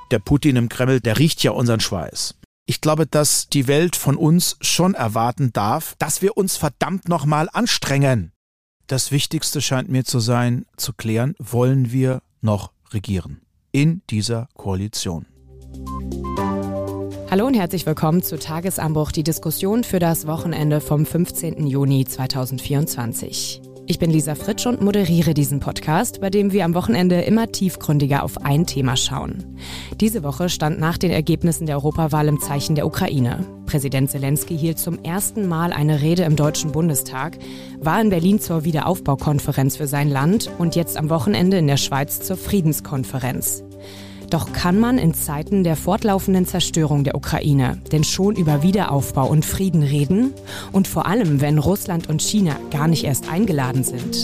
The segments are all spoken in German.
der Putin im Kreml, der riecht ja unseren Schweiß. Ich glaube, dass die Welt von uns schon erwarten darf, dass wir uns verdammt nochmal anstrengen. Das Wichtigste scheint mir zu sein, zu klären, wollen wir noch regieren in dieser Koalition. Hallo und herzlich willkommen zu Tagesanbruch, die Diskussion für das Wochenende vom 15. Juni 2024. Ich bin Lisa Fritsch und moderiere diesen Podcast, bei dem wir am Wochenende immer tiefgründiger auf ein Thema schauen. Diese Woche stand nach den Ergebnissen der Europawahl im Zeichen der Ukraine. Präsident Zelensky hielt zum ersten Mal eine Rede im Deutschen Bundestag, war in Berlin zur Wiederaufbaukonferenz für sein Land und jetzt am Wochenende in der Schweiz zur Friedenskonferenz. Doch kann man in Zeiten der fortlaufenden Zerstörung der Ukraine denn schon über Wiederaufbau und Frieden reden? Und vor allem, wenn Russland und China gar nicht erst eingeladen sind.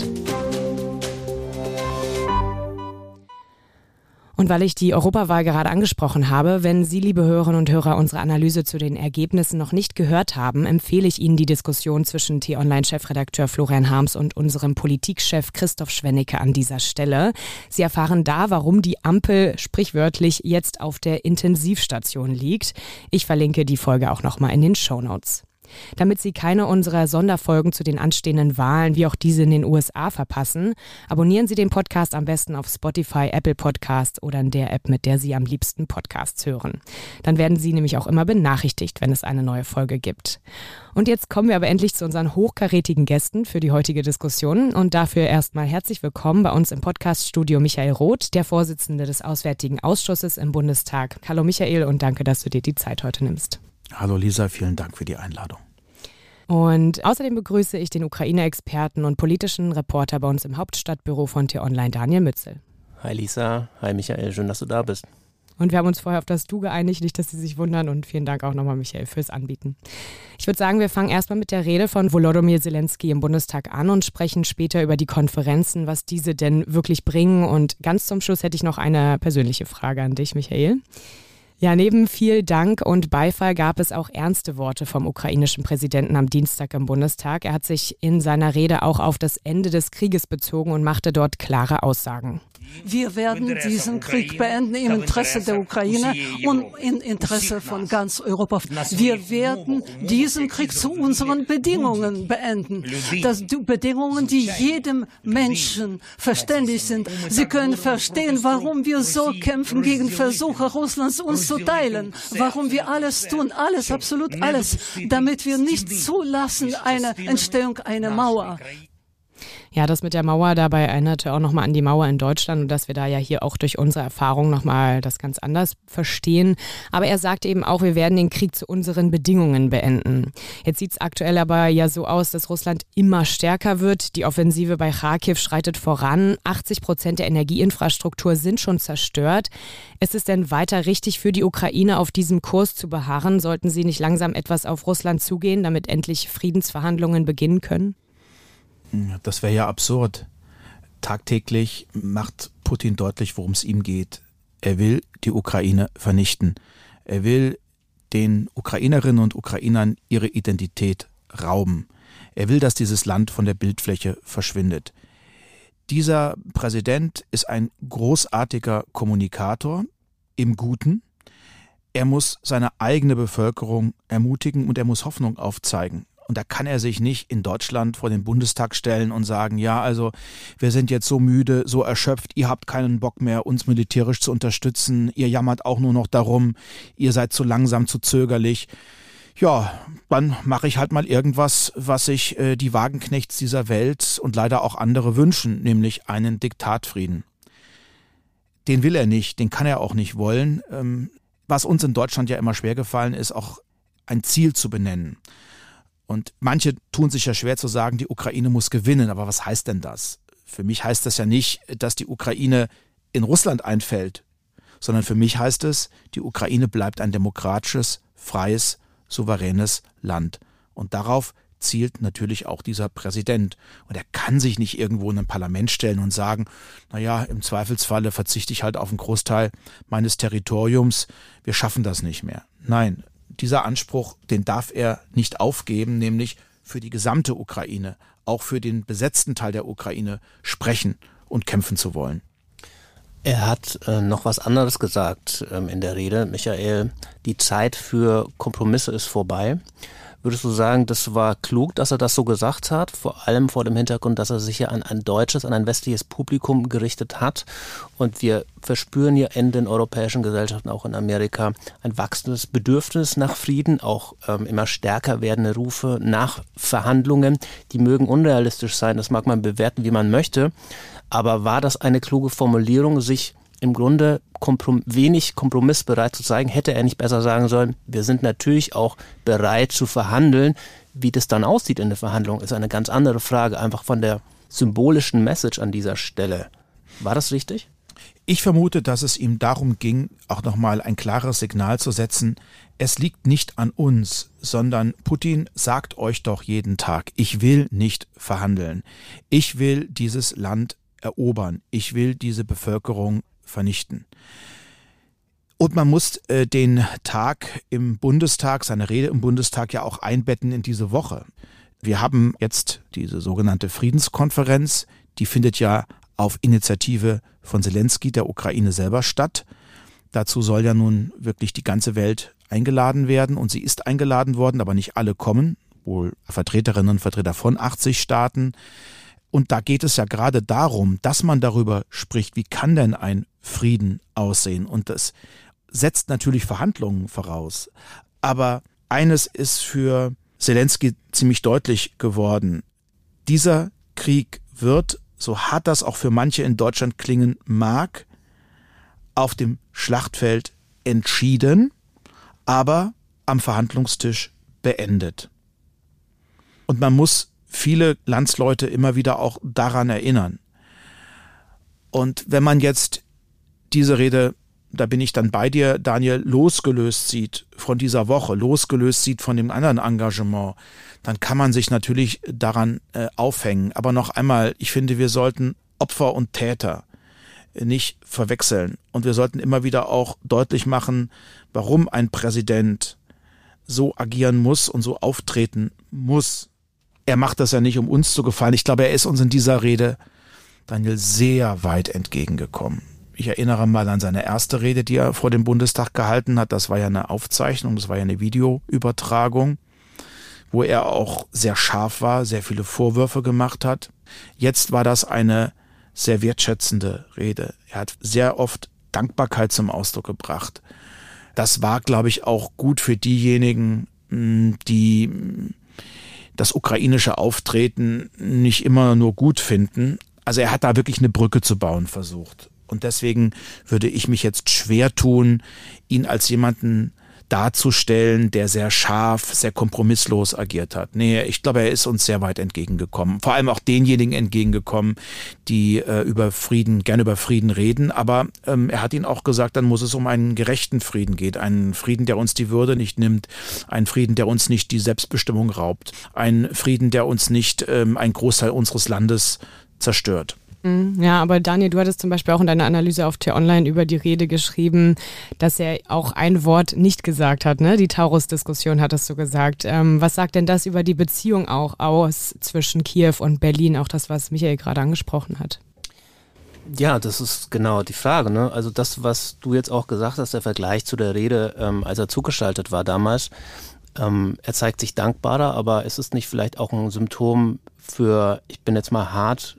Und weil ich die Europawahl gerade angesprochen habe, wenn Sie, liebe Hörerinnen und Hörer, unsere Analyse zu den Ergebnissen noch nicht gehört haben, empfehle ich Ihnen die Diskussion zwischen T-Online-Chefredakteur Florian Harms und unserem Politikchef Christoph Schwennecke an dieser Stelle. Sie erfahren da, warum die Ampel sprichwörtlich jetzt auf der Intensivstation liegt. Ich verlinke die Folge auch nochmal in den Shownotes. Damit Sie keine unserer Sonderfolgen zu den anstehenden Wahlen wie auch diese in den USA verpassen, abonnieren Sie den Podcast am besten auf Spotify, Apple Podcast oder in der App, mit der Sie am liebsten Podcasts hören. Dann werden Sie nämlich auch immer benachrichtigt, wenn es eine neue Folge gibt. Und jetzt kommen wir aber endlich zu unseren hochkarätigen Gästen für die heutige Diskussion. Und dafür erstmal herzlich willkommen bei uns im Podcaststudio Michael Roth, der Vorsitzende des Auswärtigen Ausschusses im Bundestag. Hallo Michael und danke, dass du dir die Zeit heute nimmst. Hallo Lisa, vielen Dank für die Einladung. Und außerdem begrüße ich den Ukraine-Experten und politischen Reporter bei uns im Hauptstadtbüro von T-Online, Daniel Mützel. Hi Lisa, hi Michael, schön, dass du da bist. Und wir haben uns vorher auf das Du geeinigt, nicht, dass Sie sich wundern. Und vielen Dank auch nochmal, Michael, fürs Anbieten. Ich würde sagen, wir fangen erstmal mit der Rede von Volodymyr Zelensky im Bundestag an und sprechen später über die Konferenzen, was diese denn wirklich bringen. Und ganz zum Schluss hätte ich noch eine persönliche Frage an dich, Michael. Ja, neben viel Dank und Beifall gab es auch ernste Worte vom ukrainischen Präsidenten am Dienstag im Bundestag. Er hat sich in seiner Rede auch auf das Ende des Krieges bezogen und machte dort klare Aussagen. Wir werden diesen Krieg beenden im Interesse der Ukraine und im Interesse von ganz Europa. Wir werden diesen Krieg zu unseren Bedingungen beenden. Das die Bedingungen, die jedem Menschen verständlich sind. Sie können verstehen, warum wir so kämpfen gegen Versuche Russlands, uns zu teilen. Warum wir alles tun, alles, absolut alles, damit wir nicht zulassen eine Entstehung einer Mauer. Ja, das mit der Mauer, dabei erinnerte auch nochmal an die Mauer in Deutschland und dass wir da ja hier auch durch unsere Erfahrung nochmal das ganz anders verstehen. Aber er sagt eben auch, wir werden den Krieg zu unseren Bedingungen beenden. Jetzt sieht es aktuell aber ja so aus, dass Russland immer stärker wird. Die Offensive bei Charkiw schreitet voran. 80% der Energieinfrastruktur sind schon zerstört. Ist es denn weiter richtig für die Ukraine, auf diesem Kurs zu beharren? Sollten sie nicht langsam etwas auf Russland zugehen, damit endlich Friedensverhandlungen beginnen können? Das wäre ja absurd. Tagtäglich macht Putin deutlich, worum es ihm geht. Er will die Ukraine vernichten. Er will den Ukrainerinnen und Ukrainern ihre Identität rauben. Er will, dass dieses Land von der Bildfläche verschwindet. Dieser Präsident ist ein großartiger Kommunikator im Guten. Er muss seine eigene Bevölkerung ermutigen und er muss Hoffnung aufzeigen. Und da kann er sich nicht in Deutschland vor den Bundestag stellen und sagen, ja, also wir sind jetzt so müde, so erschöpft, ihr habt keinen Bock mehr, uns militärisch zu unterstützen, ihr jammert auch nur noch darum, ihr seid zu langsam, zu zögerlich. Ja, dann mache ich halt mal irgendwas, was sich die Wagenknechts dieser Welt und leider auch andere wünschen, nämlich einen Diktatfrieden. Den will er nicht, den kann er auch nicht wollen. Was uns in Deutschland ja immer schwer gefallen ist, auch ein Ziel zu benennen. Und manche tun sich ja schwer zu sagen, die Ukraine muss gewinnen. Aber was heißt denn das? Für mich heißt das ja nicht, dass die Ukraine in Russland einfällt, sondern für mich heißt es, die Ukraine bleibt ein demokratisches, freies, souveränes Land. Und darauf zielt natürlich auch dieser Präsident. Und er kann sich nicht irgendwo in ein Parlament stellen und sagen, naja, im Zweifelsfalle verzichte ich halt auf einen Großteil meines Territoriums, wir schaffen das nicht mehr. Nein, dieser Anspruch, den darf er nicht aufgeben, nämlich für die gesamte Ukraine, auch für den besetzten Teil der Ukraine sprechen und kämpfen zu wollen. Er hat noch was anderes gesagt in der Rede. Michael, die Zeit für Kompromisse ist vorbei. Würdest du sagen, das war klug, dass er das so gesagt hat? Vor allem vor dem Hintergrund, dass er sich ja an ein deutsches, an ein westliches Publikum gerichtet hat. Und wir verspüren ja in den europäischen Gesellschaften, auch in Amerika, ein wachsendes Bedürfnis nach Frieden, auch immer stärker werdende Rufe nach Verhandlungen. Die mögen unrealistisch sein, das mag man bewerten, wie man möchte. Aber war das eine kluge Formulierung, sich im Grunde wenig kompromissbereit zu zeigen? Hätte er nicht besser sagen sollen, wir sind natürlich auch bereit zu verhandeln. Wie das dann aussieht in der Verhandlung, ist eine ganz andere Frage, einfach von der symbolischen Message an dieser Stelle. War das richtig? Ich vermute, dass es ihm darum ging, auch nochmal ein klares Signal zu setzen. Es liegt nicht an uns, sondern Putin sagt euch doch jeden Tag, ich will nicht verhandeln. Ich will dieses Land erobern. Ich will diese Bevölkerung vernichten. Und man muss den Tag im Bundestag, seine Rede im Bundestag ja auch einbetten in diese Woche. Wir haben jetzt diese sogenannte Friedenskonferenz, die findet ja auf Initiative von Zelensky, der Ukraine selber statt. Dazu soll ja nun wirklich die ganze Welt eingeladen werden und sie ist eingeladen worden, aber nicht alle kommen, wohl Vertreterinnen und Vertreter von 80 Staaten. Und da geht es ja gerade darum, dass man darüber spricht, wie kann denn ein Frieden aussehen? Und das setzt natürlich Verhandlungen voraus. Aber eines ist für Zelensky ziemlich deutlich geworden. Dieser Krieg wird, so hart das auch für manche in Deutschland klingen mag, auf dem Schlachtfeld entschieden, aber am Verhandlungstisch beendet. Und man muss viele Landsleute immer wieder auch daran erinnern. Und wenn man jetzt diese Rede, da bin ich dann bei dir, Daniel, losgelöst sieht von dieser Woche, losgelöst sieht von dem anderen Engagement, dann kann man sich natürlich daran aufhängen. Aber noch einmal, ich finde, wir sollten Opfer und Täter nicht verwechseln. Und wir sollten immer wieder auch deutlich machen, warum ein Präsident so agieren muss und so auftreten muss. Er macht das ja nicht, um uns zu gefallen. Ich glaube, er ist uns in dieser Rede, Daniel, sehr weit entgegengekommen. Ich erinnere mal an seine erste Rede, die er vor dem Bundestag gehalten hat. Das war ja eine Aufzeichnung, das war ja eine Videoübertragung, wo er auch sehr scharf war, sehr viele Vorwürfe gemacht hat. Jetzt war das eine sehr wertschätzende Rede. Er hat sehr oft Dankbarkeit zum Ausdruck gebracht. Das war, glaube ich, auch gut für diejenigen, die das ukrainische Auftreten nicht immer nur gut finden. Also er hat da wirklich eine Brücke zu bauen versucht. Und deswegen würde ich mich jetzt schwer tun, ihn als jemanden darzustellen, der sehr scharf, sehr kompromisslos agiert hat. Nee, ich glaube, er ist uns sehr weit entgegengekommen. Vor allem auch denjenigen entgegengekommen, die gerne über Frieden reden. Aber er hat ihnen auch gesagt, dann muss es um einen gerechten Frieden gehen. Einen Frieden, der uns die Würde nicht nimmt. Einen Frieden, der uns nicht die Selbstbestimmung raubt. Einen Frieden, der uns nicht einen Großteil unseres Landes zerstört. Ja, aber Daniel, du hattest zum Beispiel auch in deiner Analyse auf T-Online über die Rede geschrieben, dass er auch ein Wort nicht gesagt hat, ne? Die Taurus-Diskussion hattest du gesagt. Was sagt denn das über die Beziehung auch aus zwischen Kiew und Berlin, auch das, was Michael gerade angesprochen hat? Ja, das ist genau die Frage, ne? Also das, was du jetzt auch gesagt hast, der Vergleich zu der Rede, als er zugeschaltet war damals, er zeigt sich dankbarer, aber ist es nicht vielleicht auch ein Symptom für, ich bin jetzt mal hart,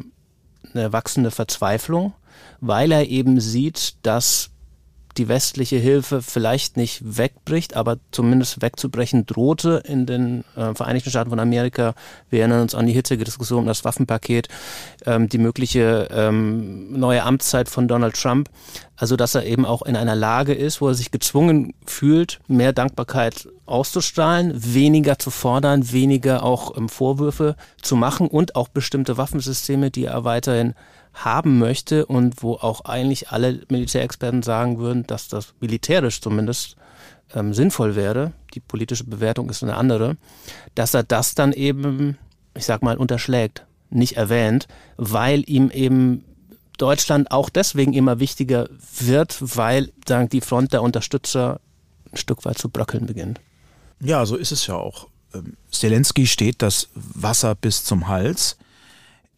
eine wachsende Verzweiflung, weil er eben sieht, dass die westliche Hilfe vielleicht nicht wegbricht, aber zumindest wegzubrechen drohte in den Vereinigten Staaten von Amerika. Wir erinnern uns an die hitzige Diskussion um das Waffenpaket, die mögliche neue Amtszeit von Donald Trump. Also dass er eben auch in einer Lage ist, wo er sich gezwungen fühlt, mehr Dankbarkeit auszustrahlen, weniger zu fordern, weniger auch Vorwürfe zu machen und auch bestimmte Waffensysteme, die er weiterhin haben möchte und wo auch eigentlich alle Militärexperten sagen würden, dass das militärisch zumindest sinnvoll wäre, die politische Bewertung ist eine andere, dass er das dann eben, ich sag mal, unterschlägt, nicht erwähnt, weil ihm eben Deutschland auch deswegen immer wichtiger wird, weil dann die Front der Unterstützer ein Stück weit zu bröckeln beginnt. Ja, so ist es ja auch. Zelensky steht das Wasser bis zum Hals.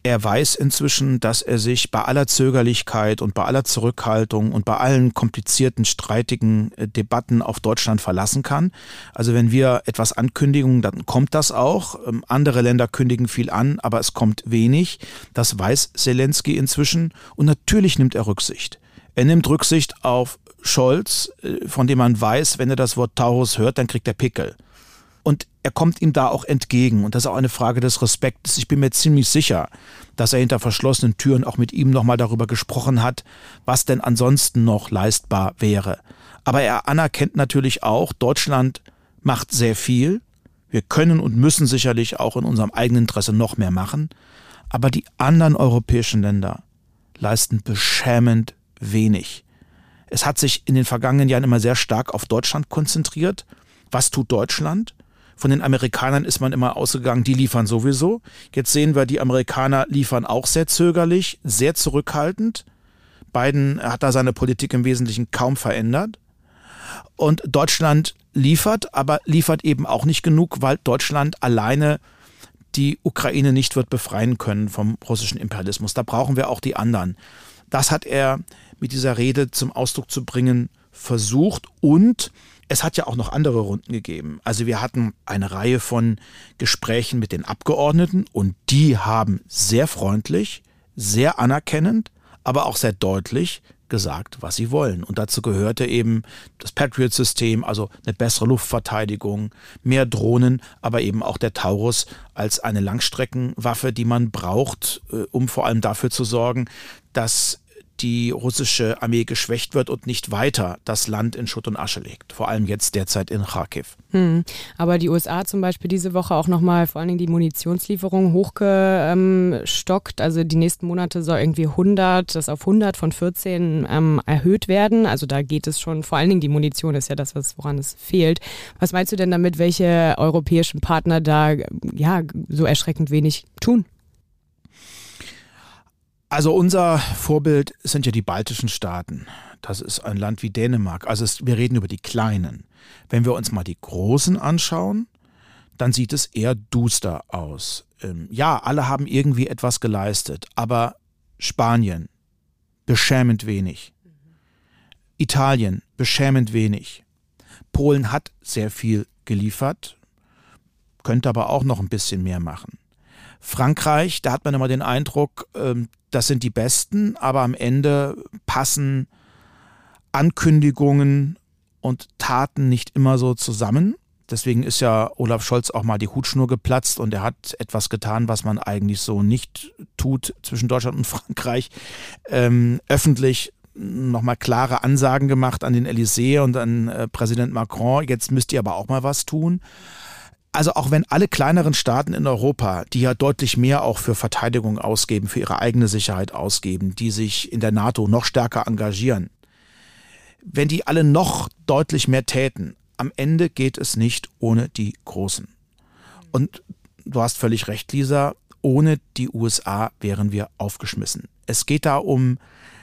Er weiß inzwischen, dass er sich bei aller Zögerlichkeit und bei aller Zurückhaltung und bei allen komplizierten, streitigen Debatten auf Deutschland verlassen kann. Also wenn wir etwas ankündigen, dann kommt das auch. Andere Länder kündigen viel an, aber es kommt wenig. Das weiß Zelensky inzwischen und natürlich nimmt er Rücksicht. Er nimmt Rücksicht auf Scholz, von dem man weiß, wenn er das Wort Taurus hört, dann kriegt er Pickel. Und er kommt ihm da auch entgegen. Und das ist auch eine Frage des Respektes. Ich bin mir ziemlich sicher, dass er hinter verschlossenen Türen auch mit ihm nochmal darüber gesprochen hat, was denn ansonsten noch leistbar wäre. Aber er anerkennt natürlich auch, Deutschland macht sehr viel. Wir können und müssen sicherlich auch in unserem eigenen Interesse noch mehr machen. Aber die anderen europäischen Länder leisten beschämend wenig. Es hat sich in den vergangenen Jahren immer sehr stark auf Deutschland konzentriert. Was tut Deutschland? Von den Amerikanern ist man immer ausgegangen, die liefern sowieso. Jetzt sehen wir, die Amerikaner liefern auch sehr zögerlich, sehr zurückhaltend. Biden hat da seine Politik im Wesentlichen kaum verändert. Und Deutschland liefert, aber liefert eben auch nicht genug, weil Deutschland alleine die Ukraine nicht wird befreien können vom russischen Imperialismus. Da brauchen wir auch die anderen. Das hat er mit dieser Rede zum Ausdruck zu bringen versucht und es hat ja auch noch andere Runden gegeben. Also wir hatten eine Reihe von Gesprächen mit den Abgeordneten und die haben sehr freundlich, sehr anerkennend, aber auch sehr deutlich gesagt, was sie wollen. Und dazu gehörte eben das Patriot-System, also eine bessere Luftverteidigung, mehr Drohnen, aber eben auch der Taurus als eine Langstreckenwaffe, die man braucht, um vor allem dafür zu sorgen, dass die russische Armee geschwächt wird und nicht weiter das Land in Schutt und Asche legt. Vor allem jetzt derzeit in Kharkiv. Aber die USA zum Beispiel diese Woche auch nochmal vor allen Dingen die Munitionslieferung hochgestockt. Also die nächsten Monate soll irgendwie 100, das auf 100 von 14 erhöht werden. Also da geht es schon, vor allen Dingen die Munition ist ja das, woran es fehlt. Was meinst du denn damit, welche europäischen Partner da ja so erschreckend wenig tun? Also unser Vorbild sind ja die baltischen Staaten. Das ist ein Land wie Dänemark. Also wir reden über die Kleinen. Wenn wir uns mal die Großen anschauen, dann sieht es eher duster aus. Ja, alle haben irgendwie etwas geleistet, aber Spanien, beschämend wenig. Italien, beschämend wenig. Polen hat sehr viel geliefert, könnte aber auch noch ein bisschen mehr machen. Frankreich, da hat man immer den Eindruck, das sind die Besten, aber am Ende passen Ankündigungen und Taten nicht immer so zusammen. Deswegen ist ja Olaf Scholz auch mal die Hutschnur geplatzt und er hat etwas getan, was man eigentlich so nicht tut zwischen Deutschland und Frankreich. Öffentlich nochmal klare Ansagen gemacht an den Élysée und an Präsident Macron. Jetzt müsst ihr aber auch mal was tun. Also auch wenn alle kleineren Staaten in Europa, die ja deutlich mehr auch für Verteidigung ausgeben, für ihre eigene Sicherheit ausgeben, die sich in der NATO noch stärker engagieren, wenn die alle noch deutlich mehr täten, am Ende geht es nicht ohne die Großen. Und du hast völlig recht, Lisa, ohne die USA wären wir aufgeschmissen. Es geht da um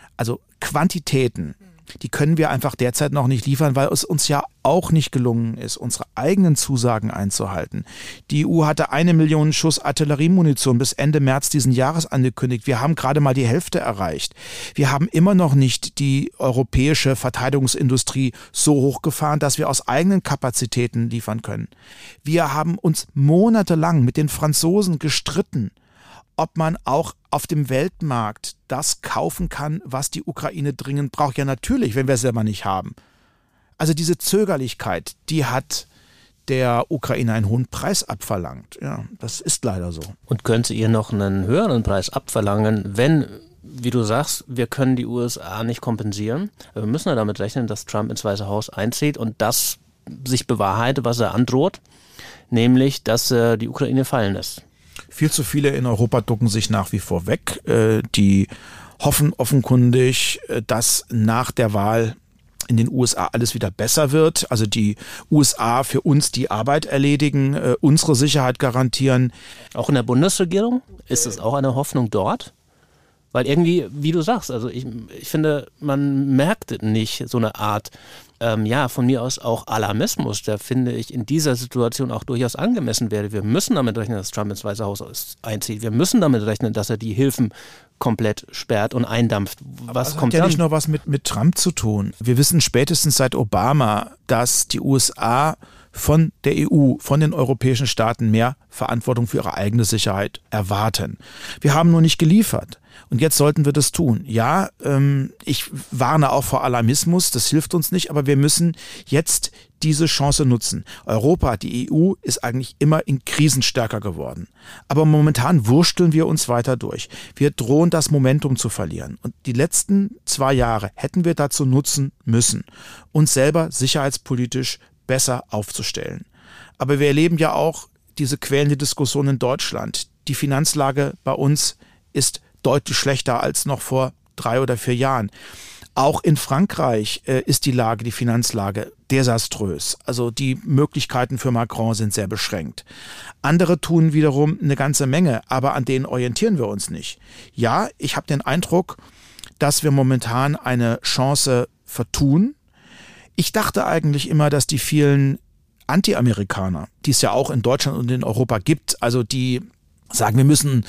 Quantitäten. Die können wir einfach derzeit noch nicht liefern, weil es uns ja auch nicht gelungen ist, unsere eigenen Zusagen einzuhalten. Die EU hatte 1 Million Schuss Artilleriemunition bis Ende März diesen Jahres angekündigt. Wir haben gerade mal die Hälfte erreicht. Wir haben immer noch nicht die europäische Verteidigungsindustrie so hochgefahren, dass wir aus eigenen Kapazitäten liefern können. Wir haben uns monatelang mit den Franzosen gestritten, ob man auch auf dem Weltmarkt das kaufen kann, was die Ukraine dringend braucht. Ja, natürlich, wenn wir es selber nicht haben. Also diese Zögerlichkeit, die hat der Ukraine einen hohen Preis abverlangt. Ja, das ist leider so. Und könnte ihr noch einen höheren Preis abverlangen, wenn, wie du sagst, wir können die USA nicht kompensieren? Wir müssen ja damit rechnen, dass Trump ins Weiße Haus einzieht und das sich bewahrheitet, was er androht, nämlich, dass er die Ukraine fallen lässt. Viel zu viele in Europa ducken sich nach wie vor weg. Die hoffen offenkundig, dass nach der Wahl in den USA alles wieder besser wird. Also die USA für uns die Arbeit erledigen, unsere Sicherheit garantieren. Auch in der Bundesregierung? Ist es auch eine Hoffnung dort? Weil irgendwie, wie du sagst, also ich finde, man merkt nicht so eine Art, von mir aus auch Alarmismus, der, finde ich, in dieser Situation auch durchaus angemessen wäre. Wir müssen damit rechnen, dass Trump ins Weiße Haus einzieht. Wir müssen damit rechnen, dass er die Hilfen komplett sperrt und eindampft. Was kommt hat ja dann? nicht nur was mit Trump zu tun. Wir wissen spätestens seit Obama, dass die USA von der EU, von den europäischen Staaten mehr Verantwortung für ihre eigene Sicherheit erwarten. Wir haben nur nicht geliefert. Und jetzt sollten wir das tun. Ja, ich warne auch vor Alarmismus, das hilft uns nicht, aber wir müssen jetzt diese Chance nutzen. Europa, die EU, ist eigentlich immer in Krisen stärker geworden. Aber momentan wursteln wir uns weiter durch. Wir drohen, das Momentum zu verlieren. Und die letzten 2 Jahre hätten wir dazu nutzen müssen, uns selber sicherheitspolitisch besser aufzustellen. Aber wir erleben ja auch diese quälende Diskussion in Deutschland. Die Finanzlage bei uns ist deutlich schlechter als noch vor 3 oder 4 Jahren. Auch in Frankreich ist die Finanzlage desaströs. Also die Möglichkeiten für Macron sind sehr beschränkt. Andere tun wiederum eine ganze Menge, aber an denen orientieren wir uns nicht. Ja, ich habe den Eindruck, dass wir momentan eine Chance vertun. Ich dachte eigentlich immer, dass die vielen Anti-Amerikaner, die es ja auch in Deutschland und in Europa gibt, also die sagen, wir müssen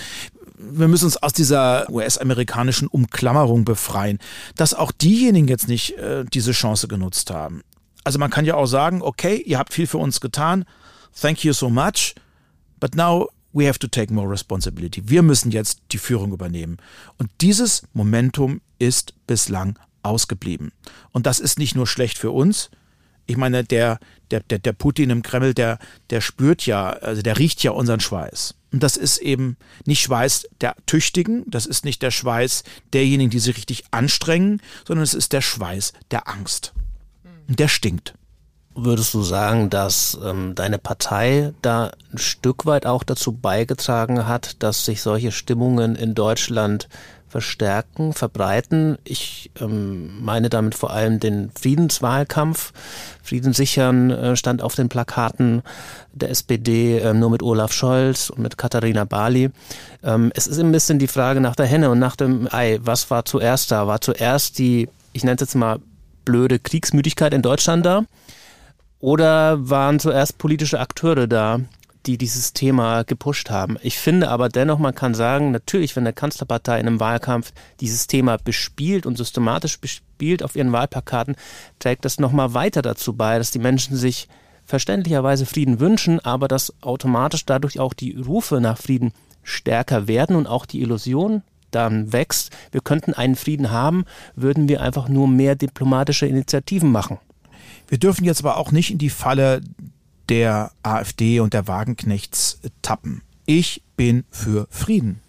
uns aus dieser US-amerikanischen Umklammerung befreien, dass auch diejenigen jetzt nicht diese Chance genutzt haben. Also man kann ja auch sagen, okay, ihr habt viel für uns getan, thank you so much, but now we have to take more responsibility. Wir müssen jetzt die Führung übernehmen. Und dieses Momentum ist bislang ausgeblieben. Und das ist nicht nur schlecht für uns. Ich meine, der Putin im Kreml, der spürt ja, also der riecht ja unseren Schweiß. Und das ist eben nicht Schweiß der Tüchtigen, das ist nicht der Schweiß derjenigen, die sich richtig anstrengen, sondern es ist der Schweiß der Angst. Und der stinkt. Würdest du sagen, dass deine Partei da ein Stück weit auch dazu beigetragen hat, dass sich solche Stimmungen in Deutschland verstärken, verbreiten? Ich meine damit vor allem den Friedenswahlkampf. Frieden sichern stand auf den Plakaten der SPD nur mit Olaf Scholz und mit Katharina Barley. Es ist ein bisschen die Frage nach der Henne und nach dem Ei. Was war zuerst da? War zuerst die, ich nenne es jetzt mal blöde Kriegsmüdigkeit in Deutschland da? Oder waren zuerst politische Akteure da, die dieses Thema gepusht haben? Ich finde aber dennoch, man kann sagen, natürlich, wenn eine Kanzlerpartei in einem Wahlkampf dieses Thema bespielt und systematisch bespielt auf ihren Wahlplakaten, trägt das nochmal weiter dazu bei, dass die Menschen sich verständlicherweise Frieden wünschen, aber dass automatisch dadurch auch die Rufe nach Frieden stärker werden und auch die Illusion dann wächst, wir könnten einen Frieden haben, würden wir einfach nur mehr diplomatische Initiativen machen. Wir dürfen jetzt aber auch nicht in die Falle der AfD und der Wagenknechts tappen. Ich bin für Frieden.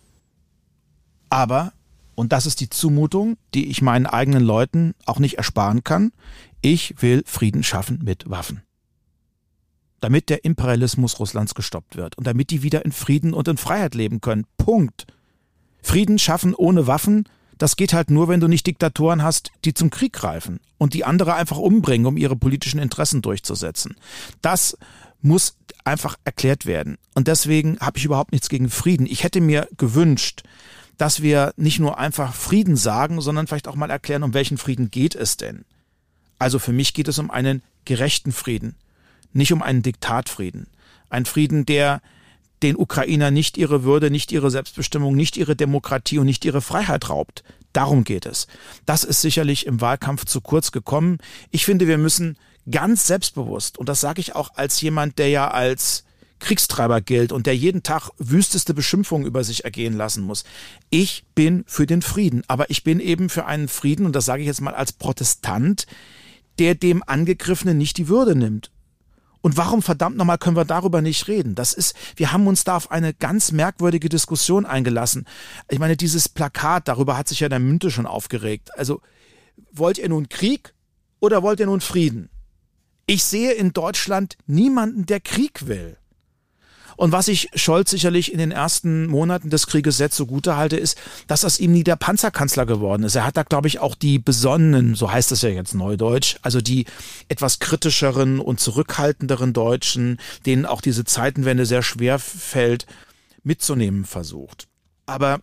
Aber, und das ist die Zumutung, die ich meinen eigenen Leuten auch nicht ersparen kann, ich will Frieden schaffen mit Waffen. Damit der Imperialismus Russlands gestoppt wird und damit die wieder in Frieden und in Freiheit leben können. Punkt. Frieden schaffen ohne Waffen, das geht halt nur, wenn du nicht Diktatoren hast, die zum Krieg greifen und die andere einfach umbringen, um ihre politischen Interessen durchzusetzen. Das muss einfach erklärt werden. Und deswegen habe ich überhaupt nichts gegen Frieden. Ich hätte mir gewünscht, dass wir nicht nur einfach Frieden sagen, sondern vielleicht auch mal erklären, um welchen Frieden geht es denn. Also für mich geht es um einen gerechten Frieden, nicht um einen Diktatfrieden. Ein Frieden, der den Ukrainer nicht ihre Würde, nicht ihre Selbstbestimmung, nicht ihre Demokratie und nicht ihre Freiheit raubt. Darum geht es. Das ist sicherlich im Wahlkampf zu kurz gekommen. Ich finde, wir müssen ganz selbstbewusst, und das sage ich auch als jemand, der ja als Kriegstreiber gilt und der jeden Tag wüsteste Beschimpfungen über sich ergehen lassen muss. Ich bin für den Frieden, aber ich bin eben für einen Frieden, und das sage ich jetzt mal als Protestant, der dem Angegriffenen nicht die Würde nimmt. Und warum verdammt nochmal können wir darüber nicht reden? Wir haben uns da auf eine ganz merkwürdige Diskussion eingelassen. Ich meine, dieses Plakat, darüber hat sich ja der Münte schon aufgeregt. Also, wollt ihr nun Krieg oder wollt ihr nun Frieden? Ich sehe in Deutschland niemanden, der Krieg will. Und was ich Scholz sicherlich in den ersten Monaten des Krieges sehr zugute halte, ist, dass aus ihm nie der Panzerkanzler geworden ist. Er hat da, glaube ich, auch die besonnenen, so heißt es ja jetzt neudeutsch, also die etwas kritischeren und zurückhaltenderen Deutschen, denen auch diese Zeitenwende sehr schwer fällt, mitzunehmen versucht. Aber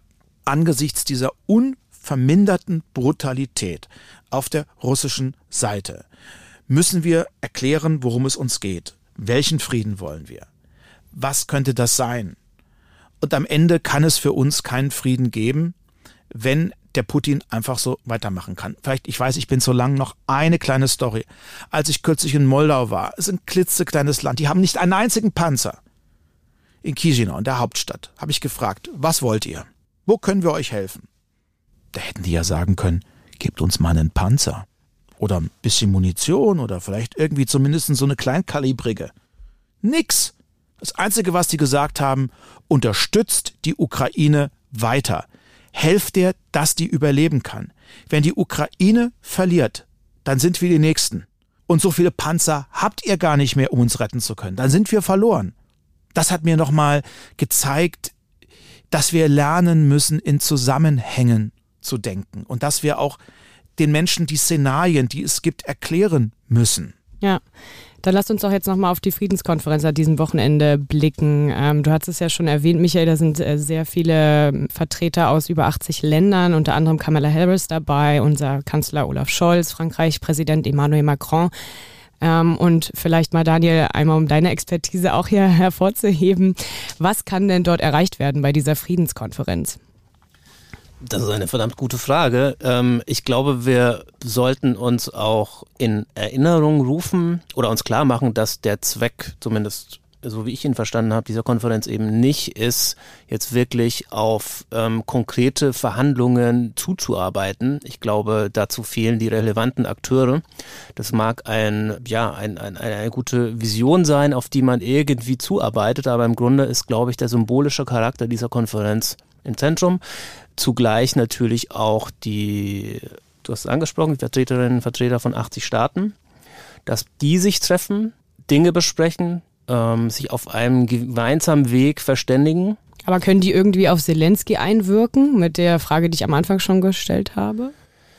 angesichts dieser unverminderten Brutalität auf der russischen Seite müssen wir erklären, worum es uns geht. Welchen Frieden wollen wir? Was könnte das sein? Und am Ende kann es für uns keinen Frieden geben, wenn der Putin einfach so weitermachen kann. Vielleicht, ich weiß, ich bin so lang, noch eine kleine Story. Als ich kürzlich in Moldau war, es ist ein klitzekleines Land, die haben nicht einen einzigen Panzer. In Chisinau, in der Hauptstadt, habe ich gefragt, was wollt ihr? Wo können wir euch helfen? Da hätten die ja sagen können, gebt uns mal einen Panzer. Oder ein bisschen Munition oder vielleicht irgendwie zumindest so eine kleinkalibrige. Nix. Das Einzige, was die gesagt haben, unterstützt die Ukraine weiter. Helft der, dass die überleben kann. Wenn die Ukraine verliert, dann sind wir die Nächsten. Und so viele Panzer habt ihr gar nicht mehr, um uns retten zu können. Dann sind wir verloren. Das hat mir nochmal gezeigt, dass wir lernen müssen, in Zusammenhängen zu denken. Und dass wir auch den Menschen die Szenarien, die es gibt, erklären müssen. Ja, dann lasst uns doch jetzt nochmal auf die Friedenskonferenz an diesem Wochenende blicken. Du hast es ja schon erwähnt, Michael, da sind sehr viele Vertreter aus über 80 Ländern, unter anderem Kamala Harris dabei, unser Kanzler Olaf Scholz, Frankreich Präsident Emmanuel Macron. Und vielleicht mal, Daniel, einmal um deine Expertise auch hier hervorzuheben. Was kann denn dort erreicht werden bei dieser Friedenskonferenz? Das ist eine verdammt gute Frage. Ich glaube, wir sollten uns auch in Erinnerung rufen oder uns klar machen, dass der Zweck, zumindest so wie ich ihn verstanden habe, dieser Konferenz eben nicht ist, jetzt wirklich auf konkrete Verhandlungen zuzuarbeiten. Ich glaube, dazu fehlen die relevanten Akteure. Das mag eine gute Vision sein, auf die man irgendwie zuarbeitet, aber im Grunde ist, glaube ich, der symbolische Charakter dieser Konferenz im Zentrum. Zugleich natürlich auch du hast es angesprochen, die Vertreterinnen und Vertreter von 80 Staaten, dass die sich treffen, Dinge besprechen, sich auf einem gemeinsamen Weg verständigen. Aber können die irgendwie auf Zelensky einwirken, mit der Frage, die ich am Anfang schon gestellt habe?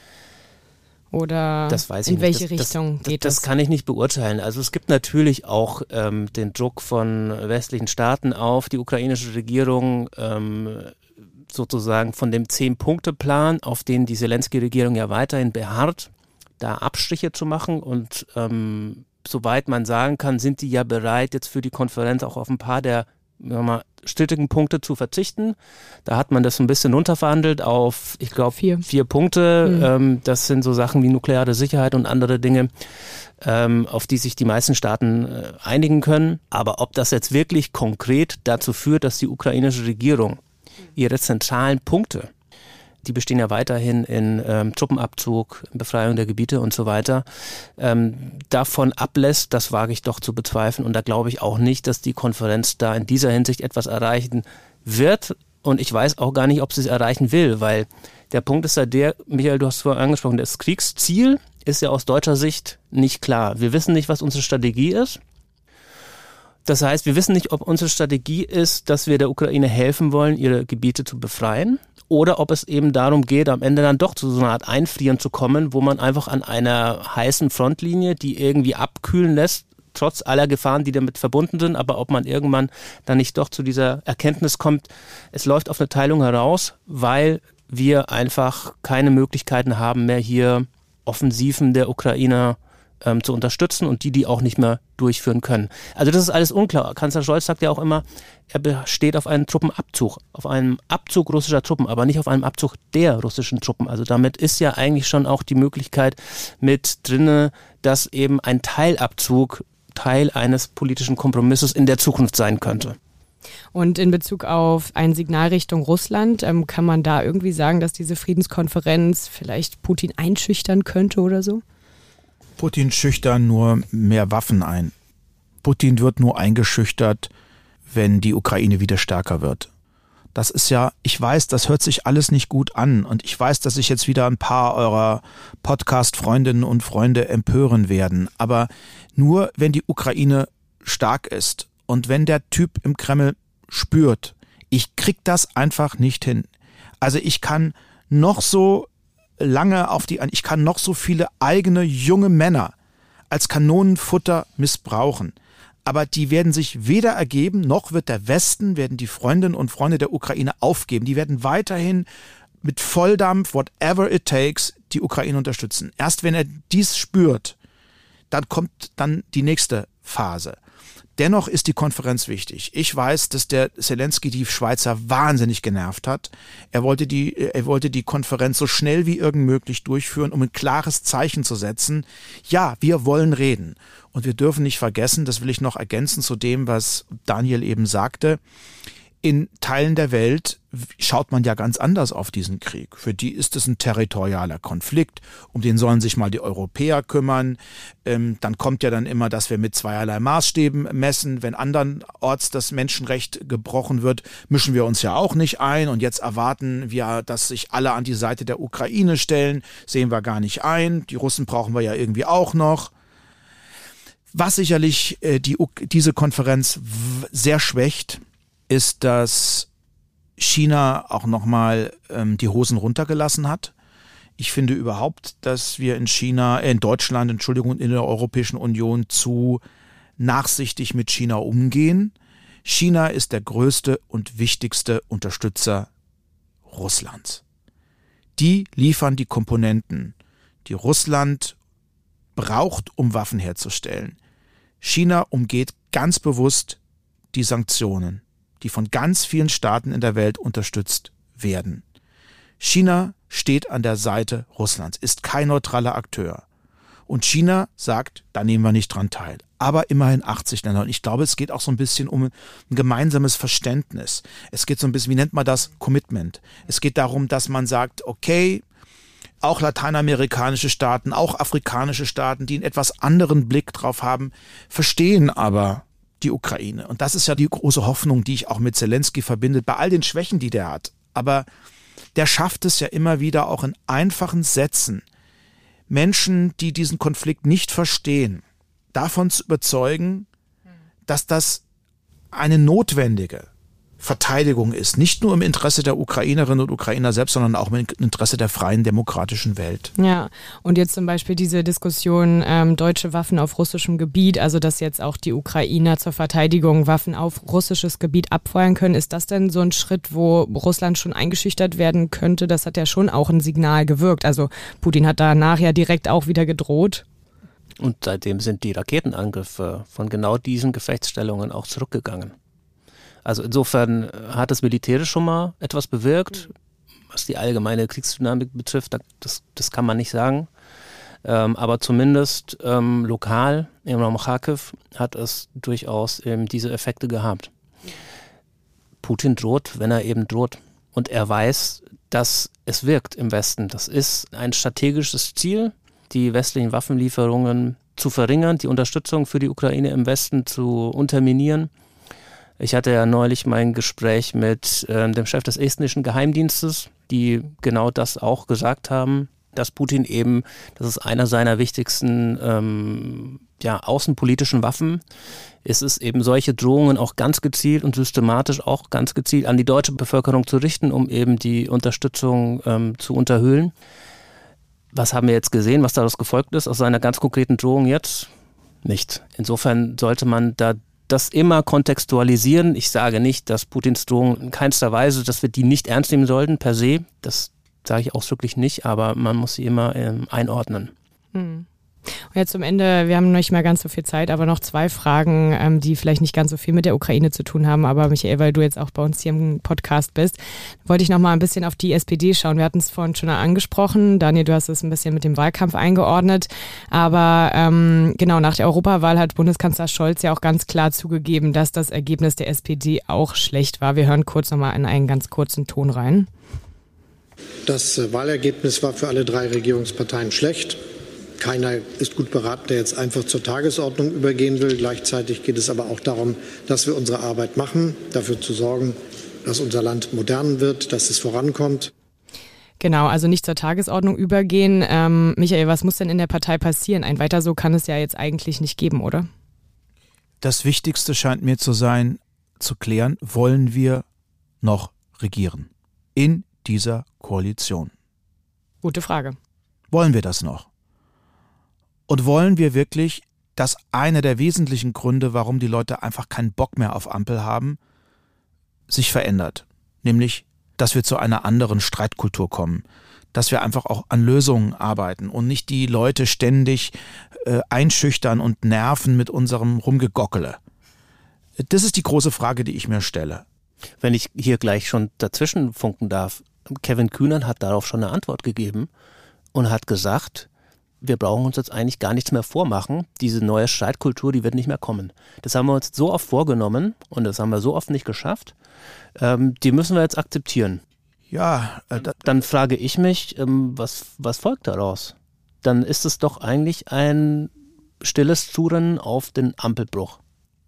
Oder das weiß ich in welche Richtung geht das? Das kann ich nicht beurteilen. Also es gibt natürlich auch den Druck von westlichen Staaten auf die ukrainische Regierung, sozusagen von dem 10-Punkte-Plan, auf den die Zelensky-Regierung ja weiterhin beharrt, da Abstriche zu machen und soweit man sagen kann, sind die ja bereit, jetzt für die Konferenz auch auf ein paar der strittigen Punkte zu verzichten. Da hat man das ein bisschen runterverhandelt auf, ich glaube, 4 Punkte. Das sind so Sachen wie nukleare Sicherheit und andere Dinge, auf die sich die meisten Staaten einigen können. Aber ob das jetzt wirklich konkret dazu führt, dass die ukrainische Regierung ihre zentralen Punkte, die bestehen ja weiterhin in Truppenabzug, Befreiung der Gebiete und so weiter, davon ablässt, das wage ich doch zu bezweifeln. Und da glaube ich auch nicht, dass die Konferenz da in dieser Hinsicht etwas erreichen wird. Und ich weiß auch gar nicht, ob sie es erreichen will, weil der Punkt ist ja der, Michael, du hast es vorhin angesprochen, das Kriegsziel ist ja aus deutscher Sicht nicht klar. Wir wissen nicht, was unsere Strategie ist. Das heißt, wir wissen nicht, ob unsere Strategie ist, dass wir der Ukraine helfen wollen, ihre Gebiete zu befreien, oder ob es eben darum geht, am Ende dann doch zu so einer Art Einfrieren zu kommen, wo man einfach an einer heißen Frontlinie, die irgendwie abkühlen lässt, trotz aller Gefahren, die damit verbunden sind, aber ob man irgendwann dann nicht doch zu dieser Erkenntnis kommt, es läuft auf eine Teilung heraus, weil wir einfach keine Möglichkeiten haben mehr, hier Offensiven der Ukrainer zu unterstützen und die auch nicht mehr durchführen können. Also das ist alles unklar. Kanzler Scholz sagt ja auch immer, er besteht auf einem Truppenabzug, auf einem Abzug russischer Truppen, aber nicht auf einem Abzug der russischen Truppen. Also damit ist ja eigentlich schon auch die Möglichkeit mit drinne, dass eben ein Teilabzug Teil eines politischen Kompromisses in der Zukunft sein könnte. Und in Bezug auf ein Signal Richtung Russland, kann man da irgendwie sagen, dass diese Friedenskonferenz vielleicht Putin einschüchtern könnte oder so? Putin schüchtert nur mehr Waffen ein. Putin wird nur eingeschüchtert, wenn die Ukraine wieder stärker wird. Das ist ja, ich weiß, das hört sich alles nicht gut an und ich weiß, dass sich jetzt wieder ein paar eurer Podcast-Freundinnen und Freunde empören werden. Aber nur wenn die Ukraine stark ist und wenn der Typ im Kreml spürt, ich krieg das einfach nicht hin. Also ich kann noch so lange ich kann noch so viele eigene junge Männer als Kanonenfutter missbrauchen. Aber die werden sich weder ergeben, noch wird der Westen, werden die Freundinnen und Freunde der Ukraine aufgeben. Die werden weiterhin mit Volldampf, whatever it takes, die Ukraine unterstützen. Erst wenn er dies spürt, dann kommt dann die nächste Phase. Dennoch ist die Konferenz wichtig. Ich weiß, dass der Zelensky die Schweizer wahnsinnig genervt hat. Er wollte die Konferenz so schnell wie irgend möglich durchführen, um ein klares Zeichen zu setzen. Ja, wir wollen reden. Und wir dürfen nicht vergessen, das will ich noch ergänzen zu dem, was Daniel eben sagte, in Teilen der Welt schaut man ja ganz anders auf diesen Krieg. Für die ist es ein territorialer Konflikt, um den sollen sich mal die Europäer kümmern. Dann kommt ja dann immer, dass wir mit zweierlei Maßstäben messen. Wenn andernorts das Menschenrecht gebrochen wird, mischen wir uns ja auch nicht ein. Und jetzt erwarten wir, dass sich alle an die Seite der Ukraine stellen. Sehen wir gar nicht ein. Die Russen brauchen wir ja irgendwie auch noch. Was sicherlich diese Konferenz sehr schwächt, ist, dass China auch nochmal die Hosen runtergelassen hat. Ich finde überhaupt, dass wir in Deutschland und in der Europäischen Union zu nachsichtig mit China umgehen. China ist der größte und wichtigste Unterstützer Russlands. Die liefern die Komponenten, die Russland braucht, um Waffen herzustellen. China umgeht ganz bewusst die Sanktionen, die von ganz vielen Staaten in der Welt unterstützt werden. China steht an der Seite Russlands, ist kein neutraler Akteur. Und China sagt, da nehmen wir nicht dran teil. Aber immerhin 80 Länder. Und ich glaube, es geht auch so ein bisschen um ein gemeinsames Verständnis. Es geht so ein bisschen, wie nennt man das? Commitment. Es geht darum, dass man sagt, okay, auch lateinamerikanische Staaten, auch afrikanische Staaten, die einen etwas anderen Blick drauf haben, verstehen aber die Ukraine. Und das ist ja die große Hoffnung, die ich auch mit Zelensky verbinde, bei all den Schwächen, die der hat. Aber der schafft es ja immer wieder auch in einfachen Sätzen, Menschen, die diesen Konflikt nicht verstehen, davon zu überzeugen, dass das eine notwendige Verteidigung ist. Nicht nur im Interesse der Ukrainerinnen und Ukrainer selbst, sondern auch im Interesse der freien demokratischen Welt. Ja, und jetzt zum Beispiel diese Diskussion deutsche Waffen auf russischem Gebiet, also dass jetzt auch die Ukrainer zur Verteidigung Waffen auf russisches Gebiet abfeuern können. Ist das denn so ein Schritt, wo Russland schon eingeschüchtert werden könnte? Das hat ja schon auch ein Signal gewirkt. Also Putin hat danach ja direkt auch wieder gedroht. Und seitdem sind die Raketenangriffe von genau diesen Gefechtsstellungen auch zurückgegangen. Also insofern hat das militärisch schon mal etwas bewirkt, was die allgemeine Kriegsdynamik betrifft, das kann man nicht sagen. Aber zumindest lokal im Raum Kharkiv hat es durchaus diese Effekte gehabt. Putin droht, wenn er eben droht. Und er weiß, dass es wirkt im Westen. Das ist ein strategisches Ziel, die westlichen Waffenlieferungen zu verringern, die Unterstützung für die Ukraine im Westen zu unterminieren. Ich hatte ja neulich mein Gespräch mit dem Chef des estnischen Geheimdienstes, die genau das auch gesagt haben, dass Putin eben, das ist einer seiner wichtigsten außenpolitischen Waffen, ist es eben solche Drohungen auch ganz gezielt und systematisch auch ganz gezielt an die deutsche Bevölkerung zu richten, um eben die Unterstützung zu unterhöhlen. Was haben wir jetzt gesehen, was daraus gefolgt ist aus seiner ganz konkreten Drohung jetzt? Nicht. Insofern sollte man da das immer kontextualisieren. Ich sage nicht, dass Putins Drohung in keinster Weise, dass wir die nicht ernst nehmen sollten per se. Das sage ich ausdrücklich nicht, aber man muss sie immer einordnen. Und jetzt zum Ende, wir haben noch nicht mehr ganz so viel Zeit, aber noch 2 Fragen, die vielleicht nicht ganz so viel mit der Ukraine zu tun haben. Aber Michael, weil du jetzt auch bei uns hier im Podcast bist, wollte ich noch mal ein bisschen auf die SPD schauen. Wir hatten es vorhin schon angesprochen. Daniel, du hast es ein bisschen mit dem Wahlkampf eingeordnet. Aber genau, nach der Europawahl hat Bundeskanzler Scholz ja auch ganz klar zugegeben, dass das Ergebnis der SPD auch schlecht war. Wir hören kurz noch mal in einen ganz kurzen Ton rein. Das Wahlergebnis war für alle 3 Regierungsparteien schlecht. Keiner ist gut beraten, der jetzt einfach zur Tagesordnung übergehen will. Gleichzeitig geht es aber auch darum, dass wir unsere Arbeit machen, dafür zu sorgen, dass unser Land modern wird, dass es vorankommt. Genau, also nicht zur Tagesordnung übergehen. Michael, was muss denn in der Partei passieren? Ein weiter so kann es ja jetzt eigentlich nicht geben, oder? Das Wichtigste scheint mir zu sein, zu klären, wollen wir noch regieren in dieser Koalition? Gute Frage. Wollen wir das noch? Und wollen wir wirklich dass einer der wesentlichen Gründe, warum die Leute einfach keinen Bock mehr auf Ampel haben, sich verändert. Nämlich, dass wir zu einer anderen Streitkultur kommen. Dass wir einfach auch an Lösungen arbeiten und nicht die Leute ständig einschüchtern und nerven mit unserem Rumgegockele. Das ist die große Frage, die ich mir stelle. Wenn ich hier gleich schon dazwischen funken darf, Kevin Kühnert hat darauf schon eine Antwort gegeben und hat gesagt, wir brauchen uns jetzt eigentlich gar nichts mehr vormachen. Diese neue Streitkultur, die wird nicht mehr kommen. Das haben wir uns so oft vorgenommen und das haben wir so oft nicht geschafft. Die müssen wir jetzt akzeptieren. Ja, dann frage ich mich, was folgt daraus? Dann ist es doch eigentlich ein stilles Zurennen auf den Ampelbruch.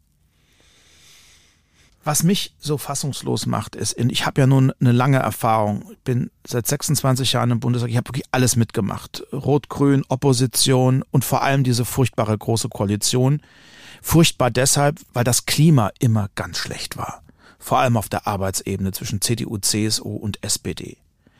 Was mich so fassungslos macht, ist, ich habe ja nun eine lange Erfahrung. Ich bin seit 26 Jahren im Bundestag. Ich habe wirklich alles mitgemacht. Rot-Grün, Opposition und vor allem diese furchtbare große Koalition. Furchtbar deshalb, weil das Klima immer ganz schlecht war. Vor allem auf der Arbeitsebene zwischen CDU, CSU und SPD.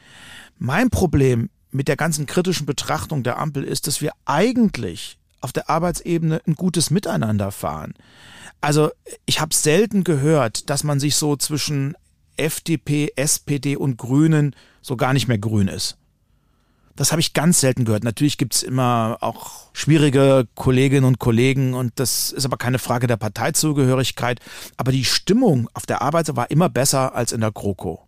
Mein Problem mit der ganzen kritischen Betrachtung der Ampel ist, dass wir eigentlich auf der Arbeitsebene ein gutes Miteinander fahren. Also ich habe selten gehört, dass man sich so zwischen FDP, SPD und Grünen so gar nicht mehr grün ist. Das habe ich ganz selten gehört. Natürlich gibt es immer auch schwierige Kolleginnen und Kollegen und das ist aber keine Frage der Parteizugehörigkeit. Aber die Stimmung auf der Arbeit war immer besser als in der GroKo.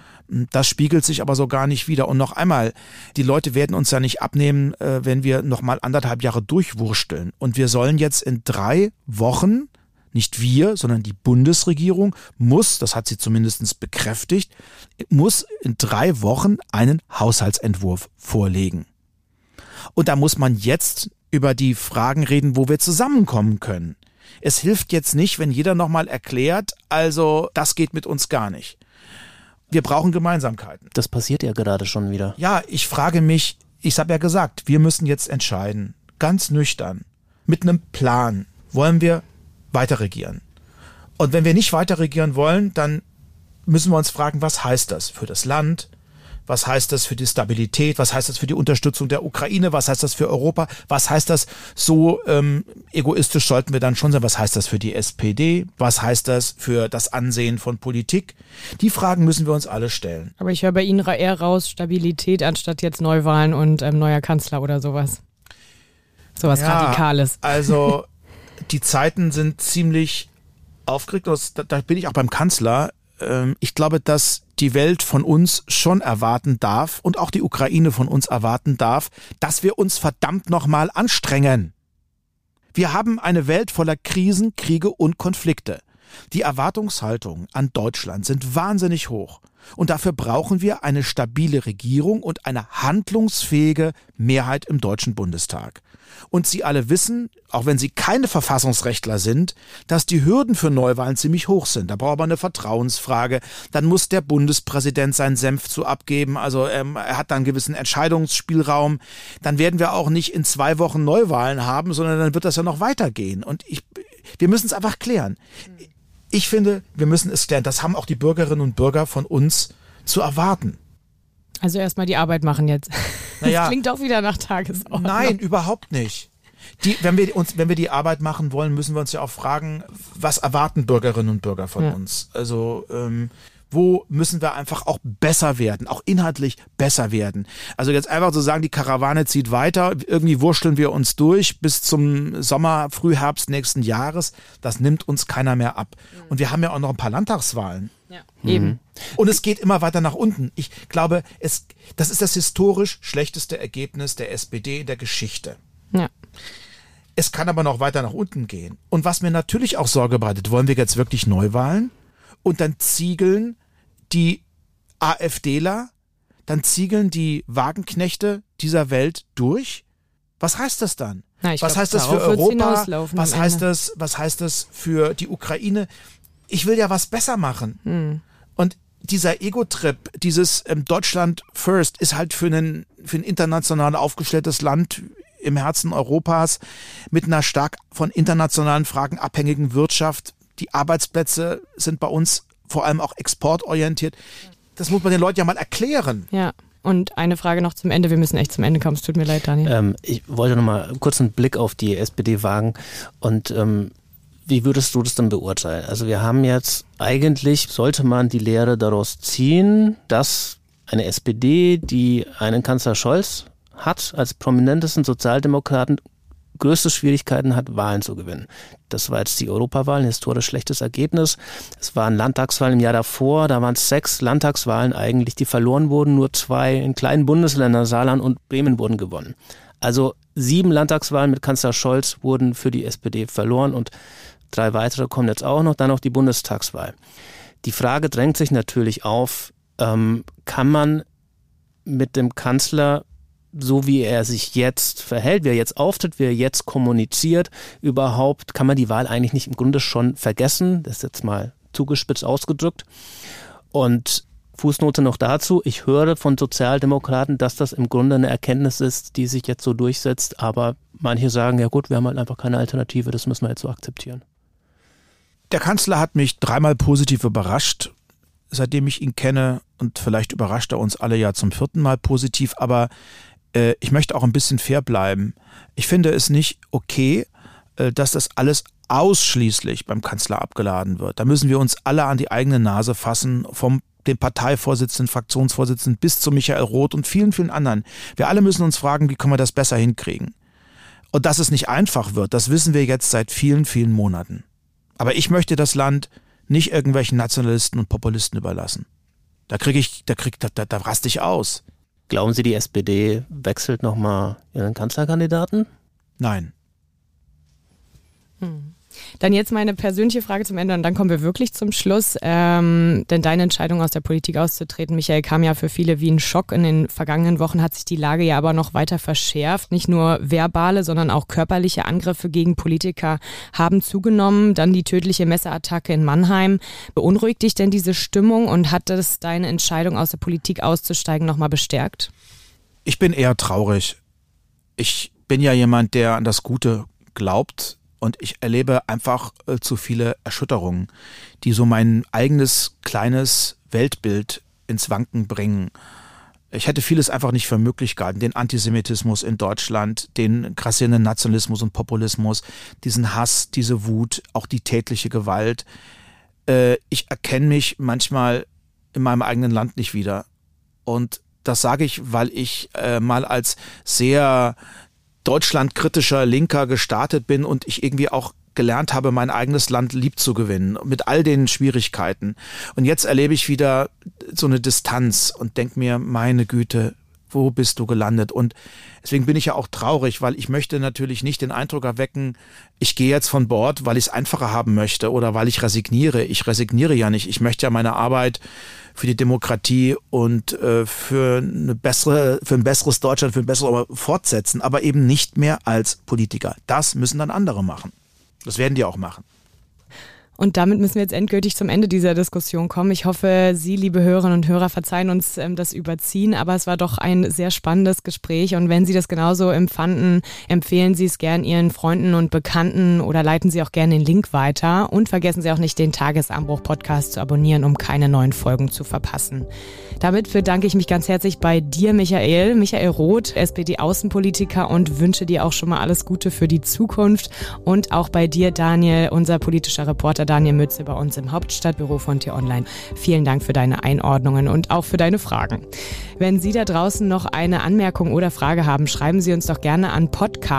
Das spiegelt sich aber so gar nicht wider. Und noch einmal, die Leute werden uns ja nicht abnehmen, wenn wir noch mal 1,5 Jahre durchwursteln. Und wir sollen jetzt in 3 Wochen, nicht wir, sondern die Bundesregierung muss, das hat sie zumindest bekräftigt, muss in 3 Wochen einen Haushaltsentwurf vorlegen. Und da muss man jetzt über die Fragen reden, wo wir zusammenkommen können. Es hilft jetzt nicht, wenn jeder nochmal erklärt, also das geht mit uns gar nicht. Wir brauchen Gemeinsamkeiten. Das passiert ja gerade schon wieder. Ja, ich frage mich, ich habe ja gesagt, wir müssen jetzt entscheiden, ganz nüchtern, mit einem Plan, wollen wir weiter regieren. Und wenn wir nicht weiter regieren wollen, dann müssen wir uns fragen, was heißt das für das Land? Was heißt das für die Stabilität? Was heißt das für die Unterstützung der Ukraine? Was heißt das für Europa? Was heißt das, so egoistisch sollten wir dann schon sein, was heißt das für die SPD? Was heißt das für das Ansehen von Politik? Die Fragen müssen wir uns alle stellen. Aber ich höre bei Ihnen eher raus, Stabilität anstatt jetzt Neuwahlen und neuer Kanzler oder sowas. Sowas Radikales. Also die Zeiten sind ziemlich aufgeregt. Da bin ich auch beim Kanzler. Ich glaube, dass die Welt von uns schon erwarten darf und auch die Ukraine von uns erwarten darf, dass wir uns verdammt nochmal anstrengen. Wir haben eine Welt voller Krisen, Kriege und Konflikte. Die Erwartungshaltungen an Deutschland sind wahnsinnig hoch. Und dafür brauchen wir eine stabile Regierung und eine handlungsfähige Mehrheit im Deutschen Bundestag. Und Sie alle wissen, auch wenn Sie keine Verfassungsrechtler sind, dass die Hürden für Neuwahlen ziemlich hoch sind. Da braucht man eine Vertrauensfrage. Dann muss der Bundespräsident seinen Senf zu abgeben. Also er hat dann einen gewissen Entscheidungsspielraum. Dann werden wir auch nicht in 2 Wochen Neuwahlen haben, sondern dann wird das ja noch weitergehen. Und wir müssen es einfach klären. Ich finde, wir müssen es klären. Das haben auch die Bürgerinnen und Bürger von uns zu erwarten. Also erstmal die Arbeit machen jetzt. Naja, das klingt auch wieder nach Tagesordnung. Nein, überhaupt nicht. Wenn wir die Arbeit machen wollen, müssen wir uns ja auch fragen, was erwarten Bürgerinnen und Bürger von uns? Also wo müssen wir einfach auch besser werden, auch inhaltlich besser werden. Also jetzt einfach zu sagen, die Karawane zieht weiter, irgendwie wursteln wir uns durch bis zum Sommer, Frühherbst nächsten Jahres, das nimmt uns keiner mehr ab. Und wir haben ja auch noch ein paar Landtagswahlen. Ja, eben. Und es geht immer weiter nach unten. Ich glaube, das ist das historisch schlechteste Ergebnis der SPD in der Geschichte. Ja. Es kann aber noch weiter nach unten gehen. Und was mir natürlich auch Sorge bereitet, wollen wir jetzt wirklich Neuwahlen? Und dann ziegeln die AfDler, dann ziegeln die Wagenknechte dieser Welt durch? Was heißt das dann? Was heißt das für Europa? Was heißt das für die Ukraine? Ich will ja was besser machen. Und dieser Ego-Trip, dieses Deutschland First, ist halt für ein international aufgestelltes Land im Herzen Europas mit einer stark von internationalen Fragen abhängigen Wirtschaft. Die Arbeitsplätze sind bei uns vor allem auch exportorientiert. Das muss man den Leuten ja mal erklären. Ja. Und eine Frage noch zum Ende. Wir müssen echt zum Ende kommen. Es tut mir leid, Daniel. Ich wollte noch mal kurz einen Blick auf die SPD wagen. Und wie würdest du das dann beurteilen? Also wir haben jetzt, eigentlich sollte man die Lehre daraus ziehen, dass eine SPD, die einen Kanzler Scholz hat, als prominentesten Sozialdemokraten, größte Schwierigkeiten hat, Wahlen zu gewinnen. Das war jetzt die Europawahl, ein historisch schlechtes Ergebnis. Es waren Landtagswahlen im Jahr davor, da waren es 6 Landtagswahlen eigentlich, die verloren wurden, nur 2 in kleinen Bundesländern, Saarland und Bremen, wurden gewonnen. Also 7 Landtagswahlen mit Kanzler Scholz wurden für die SPD verloren und 3 weitere kommen jetzt auch noch, dann noch die Bundestagswahl. Die Frage drängt sich natürlich auf, kann man mit dem Kanzler, so wie er sich jetzt verhält, wie er jetzt auftritt, wie er jetzt kommuniziert, überhaupt, kann man die Wahl eigentlich nicht im Grunde schon vergessen? Das ist jetzt mal zugespitzt ausgedrückt. Und Fußnote noch dazu, ich höre von Sozialdemokraten, dass das im Grunde eine Erkenntnis ist, die sich jetzt so durchsetzt, aber manche sagen, ja gut, wir haben halt einfach keine Alternative, das müssen wir jetzt so akzeptieren. Der Kanzler hat mich 3-mal positiv überrascht, seitdem ich ihn kenne, und vielleicht überrascht er uns alle ja zum 4. Mal positiv, aber ich möchte auch ein bisschen fair bleiben. Ich finde es nicht okay, dass das alles ausschließlich beim Kanzler abgeladen wird. Da müssen wir uns alle an die eigene Nase fassen, vom dem Parteivorsitzenden, Fraktionsvorsitzenden bis zu Michael Roth und vielen, vielen anderen. Wir alle müssen uns fragen, wie können wir das besser hinkriegen? Und dass es nicht einfach wird, das wissen wir jetzt seit vielen, vielen Monaten. Aber ich möchte das Land nicht irgendwelchen Nationalisten und Populisten überlassen. Da raste ich aus. Glauben Sie, die SPD wechselt nochmal ihren Kanzlerkandidaten? Nein. Dann jetzt meine persönliche Frage zum Ende und dann kommen wir wirklich zum Schluss. Denn deine Entscheidung, aus der Politik auszutreten, Michael, kam ja für viele wie ein Schock. In den vergangenen Wochen hat sich die Lage ja aber noch weiter verschärft. Nicht nur verbale, sondern auch körperliche Angriffe gegen Politiker haben zugenommen. Dann die tödliche Messerattacke in Mannheim. Beunruhigt dich denn diese Stimmung und hat das deine Entscheidung, aus der Politik auszusteigen, nochmal bestärkt? Ich bin eher traurig. Ich bin ja jemand, der an das Gute glaubt. Und ich erlebe einfach zu viele Erschütterungen, die so mein eigenes kleines Weltbild ins Wanken bringen. Ich hätte vieles einfach nicht für möglich gehalten. Den Antisemitismus in Deutschland, den grassierenden Nationalismus und Populismus, diesen Hass, diese Wut, auch die tätliche Gewalt. Ich erkenne mich manchmal in meinem eigenen Land nicht wieder. Und das sage ich, weil ich mal als sehr deutschlandkritischer Linker gestartet bin und ich irgendwie auch gelernt habe, mein eigenes Land lieb zu gewinnen, mit all den Schwierigkeiten. Und jetzt erlebe ich wieder so eine Distanz und denke mir, meine Güte, wo bist du gelandet? Und deswegen bin ich ja auch traurig, weil ich möchte natürlich nicht den Eindruck erwecken, ich gehe jetzt von Bord, weil ich es einfacher haben möchte oder weil ich resigniere. Ich resigniere ja nicht. Ich möchte ja meine Arbeit für die Demokratie und für ein besseres Deutschland, für ein besseres Europa fortsetzen, aber eben nicht mehr als Politiker. Das müssen dann andere machen. Das werden die auch machen. Und damit müssen wir jetzt endgültig zum Ende dieser Diskussion kommen. Ich hoffe, Sie, liebe Hörerinnen und Hörer, verzeihen uns das Überziehen, aber es war doch ein sehr spannendes Gespräch und wenn Sie das genauso empfanden, empfehlen Sie es gern Ihren Freunden und Bekannten oder leiten Sie auch gerne den Link weiter und vergessen Sie auch nicht, den Tagesanbruch-Podcast zu abonnieren, um keine neuen Folgen zu verpassen. Damit bedanke ich mich ganz herzlich bei dir, Michael Roth, SPD-Außenpolitiker und wünsche dir auch schon mal alles Gute für die Zukunft und auch bei dir, Daniel, unser politischer Reporter Daniel Mütze bei uns im Hauptstadtbüro von T-Online. Vielen Dank für deine Einordnungen und auch für deine Fragen. Wenn Sie da draußen noch eine Anmerkung oder Frage haben, schreiben Sie uns doch gerne an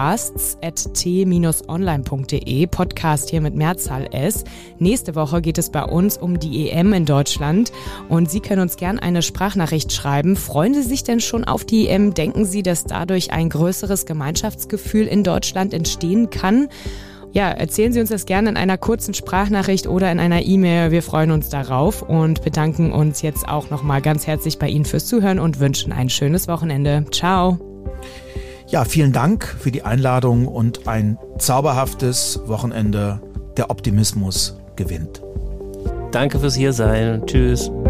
podcasts@t-online.de. Podcast hier mit Mehrzahl S. Nächste Woche geht es bei uns um die EM in Deutschland und Sie können uns gerne eine Sprachnachricht schreiben. Freuen Sie sich denn schon auf die EM? Denken Sie, dass dadurch ein größeres Gemeinschaftsgefühl in Deutschland entstehen kann? Ja, erzählen Sie uns das gerne in einer kurzen Sprachnachricht oder in einer E-Mail. Wir freuen uns darauf und bedanken uns jetzt auch nochmal ganz herzlich bei Ihnen fürs Zuhören und wünschen ein schönes Wochenende. Ciao. Ja, vielen Dank für die Einladung und ein zauberhaftes Wochenende. Der Optimismus gewinnt. Danke fürs Hiersein. Tschüss.